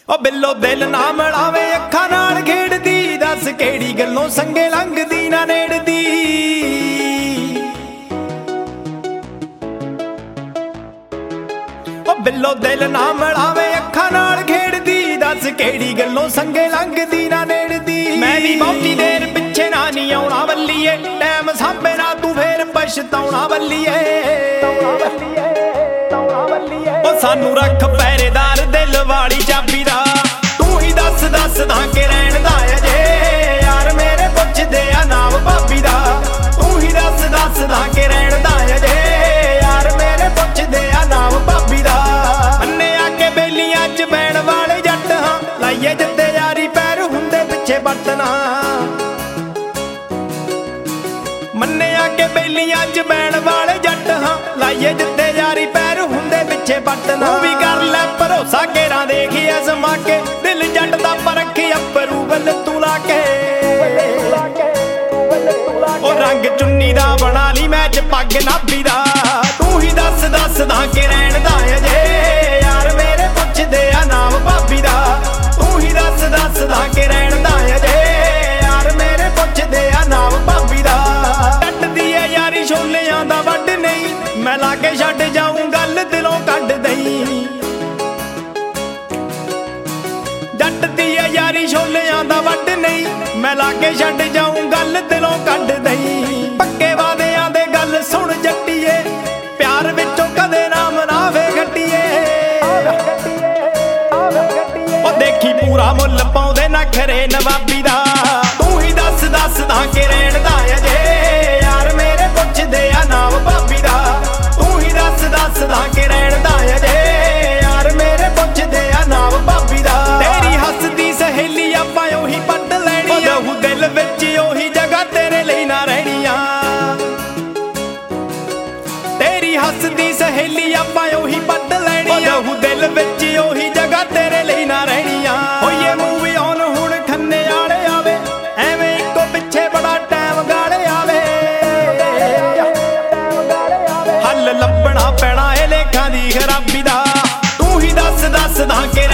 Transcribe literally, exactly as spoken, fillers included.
ओ बिल्लो दिल ना मिलावे अखां नाल खेड़दी, दस केड़ी गल्लों संगे लंघदी ना नेड़दी। ओ बिल्लो दिल ना मिलावे अखां नाल खेड़दी, दस केड़ी गल्लों संगे लंघदी ना नेड़दी। मैं भी बहुती देर पिछे ना नहीं आउणा वल्लीए, टैम सांभे ना तू फेर पछताउणा वल्लीए। ओ सानू रख पहरेदार दिल वाली चाबी दा, तू ही दस दस दा के रहण दा अजे यार मेरे पुछदे आ नाम भाबी दा। तू ही दस दस दा के रहण दा अजे यार मेरे पुछदे आ नाम भाबी दा। अन्ने आके बेलियां च बैण वाले जट हां, लाइए जिद्दे यारी पैर हुंदे पिछे बटना। मन्ने आके बेलियां च बैण वाले जट हां, लाइए जिद्दे यारी पैर हुंदे पिछे बटना। तू भी कर ले भरोसा केरा देखी अजमा के, दिल जट दा परखी अप्रूवल तू लाके। ओ रंग चुन्नी दा बना ली मैच पग नाभी दा, तू ही दस दस दा के रहण दा अजे यार मेरे पुछदे आ नाम भाबी दा। तू ही दस दस दा के रहण दा अजे यार मेरे पुछदे आ नाम भाबी दा। जट दी ए यारी छोलियां दा वड नहीं, मैं लाके छड्ड जाऊं गल दिलों कढ दई। जट दी ए यारी छोलियां दा वड नहीं, मैं लाके छड्ड जाऊं गल दिलों कढ दई। पक्के वादियां दे गल सुन जट्टीए, प्यार विचों कदे ना मनावे गट्टीए। ओ देखी पूरा मुल पाउंदे नखरे नवाबी दा, तू ही दस दस दा के रहण दा अजे यार मेरे पुछदे आ नाम भाबी दा। तू ही दस दस दा के रहण दा अजे यार मेरे पुछदे आ नाम भाबी दा। तेरी हसदी सहेली आपां ओही पट लैणी, लहू दिल विच ओही जगह तेरे ਲਈ ना रहणीਆਂ। तेरी हसदी सहेली आपां ओही पट लैणी, लहू दिल विच ओही जगह तेरे ਲਈ ना रहणीਆਂ। होइए मूवी ऑन हुण खन्ने वाले आवे, एवें इक्को पिछे बड़ा टाइम गाले आवे। हल लभना पैणा ए लेखां दी खराबी दा, तू ही दस दस दा के